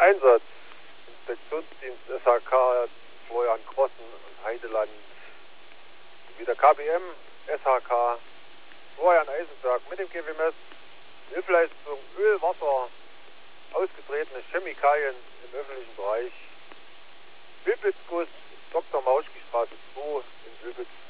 Einsatz. Inspektionsdienst SHK Florian Krossen und Heideland. Wieder KBM SHK Florian Eisenberg mit dem GWMS. Hilfeleistung Öl, Wasser, ausgetretene Chemikalien im öffentlichen Bereich. Wilpitzguss, Dr. Mauschki Straße 2 in Wilpitz.